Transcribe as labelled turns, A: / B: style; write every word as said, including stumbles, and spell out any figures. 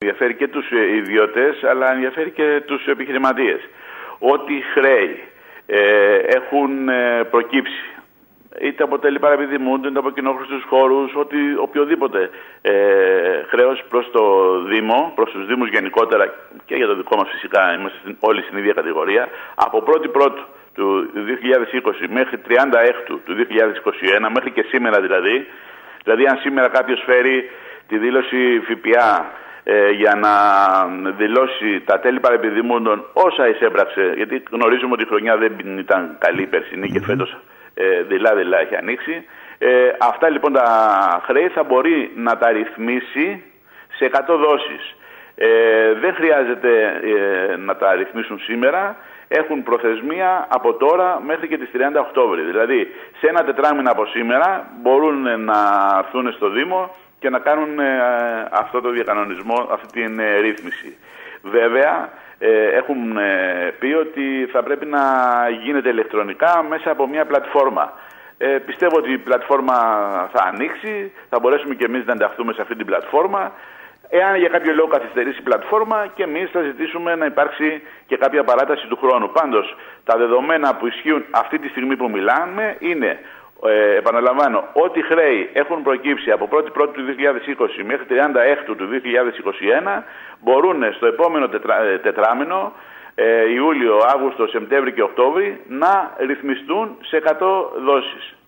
A: ενδιαφέρει και τους ιδιώτες, αλλά ενδιαφέρει και τους επιχειρηματίες. Ό,τι χρέη ε, έχουν ε, προκύψει, είτε από τέλη παραπηδημούνται, είτε από κοινόχρηστους χώρους, ότι οποιοδήποτε ε, χρέος προς το Δήμο, προς τους Δήμους γενικότερα και για το δικό μας φυσικά, είμαστε στην, όλοι στην ίδια κατηγορία, από πρώτη Πρώτου του δύο χιλιάδες είκοσι μέχρι τριάντα Έκτου του δύο χιλιάδες είκοσι ένα, μέχρι και σήμερα δηλαδή, δηλαδή αν σήμερα κάποιος φέρει τη δήλωση ΦΠΑ ε, για να δηλώσει τα τέλη παρεπιδημούντων όσα εισέπραξε, γιατί γνωρίζουμε ότι η χρονιά δεν ήταν καλή περσινή και φέτος ε, δειλά-δειλά έχει ανοίξει. Ε, αυτά λοιπόν τα χρέη θα μπορεί να τα ρυθμίσει σε εκατό δόσεις. Ε, δεν χρειάζεται ε, να τα ρυθμίσουν σήμερα. Έχουν προθεσμία από τώρα μέχρι και τις τριάντα Οκτώβρη. Δηλαδή, σε ένα τετράμινο από σήμερα μπορούν να έρθουν στο Δήμο και να κάνουν ε, αυτό το διακανονισμό, αυτή την ε, ρύθμιση. Βέβαια, ε, έχουν ε, πει ότι θα πρέπει να γίνεται ηλεκτρονικά μέσα από μια πλατφόρμα. Ε, πιστεύω ότι η πλατφόρμα θα ανοίξει, θα μπορέσουμε και εμείς να ενταχθούμε σε αυτή την πλατφόρμα. Εάν για κάποιο λόγο καθυστερήσει η πλατφόρμα, και εμείς θα ζητήσουμε να υπάρξει και κάποια παράταση του χρόνου. Πάντως, τα δεδομένα που ισχύουν αυτή τη στιγμή που μιλάμε είναι, ε, επαναλαμβάνω, ό,τι χρέη έχουν προκύψει από πρώτη Πρώτου του δύο χιλιάδες είκοσι μέχρι τριάντα Έκτου του δύο χιλιάδες είκοσι ένα μπορούν στο επόμενο τετρά, τετράμινο, ε, Ιούλιο, Αύγουστο, Σεπτέμβρη και Οκτώβρη, να ρυθμιστούν σε εκατό δόσεις.